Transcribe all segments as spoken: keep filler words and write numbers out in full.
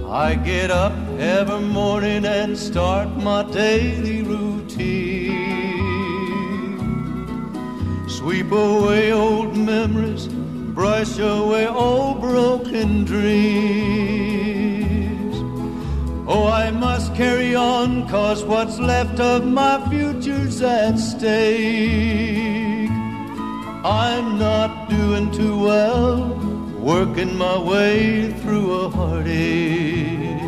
I get up every morning and start my daily routine. Sweep away old memories, brush away old broken dreams. Oh, I must carry on, 'cause what's left of my future's at stake. I'm not doing too well, working my way through a heartache.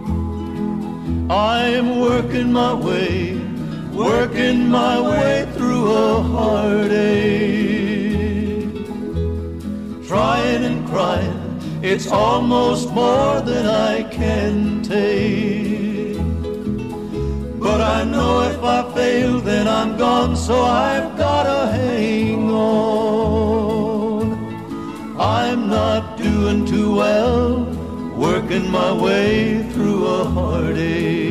I'm working my way, working my way through a heartache. Trying and crying, it's almost more than I can take. But I know if I fail, then I'm gone, so I've gotta hang on. I'm not doing too well, working my way through a heartache.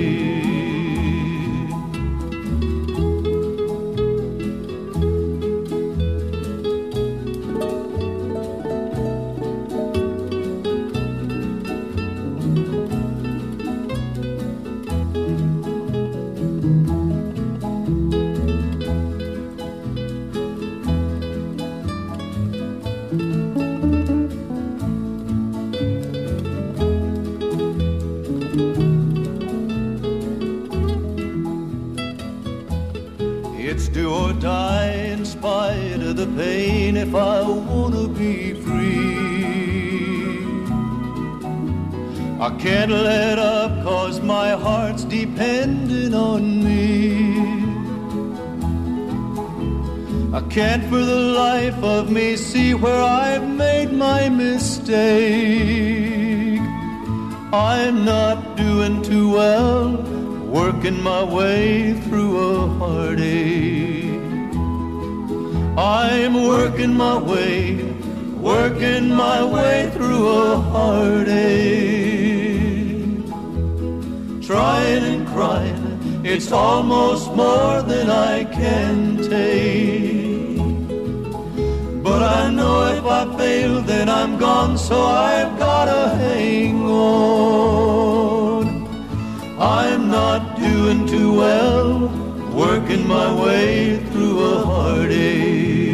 It's do or die in spite of the pain if I wanna be free. I can't let up 'cause my heart's depending on me. I can't for the life of me see where I've made my mistake. I'm not doing too well, working my way through a heartache. I'm working my way, working my way through a heartache. Trying and crying, it's almost more than I can take. But I know if I fail, then I'm gone, so I've gotta hang on. I'm not doing too well, working my way through a heartache.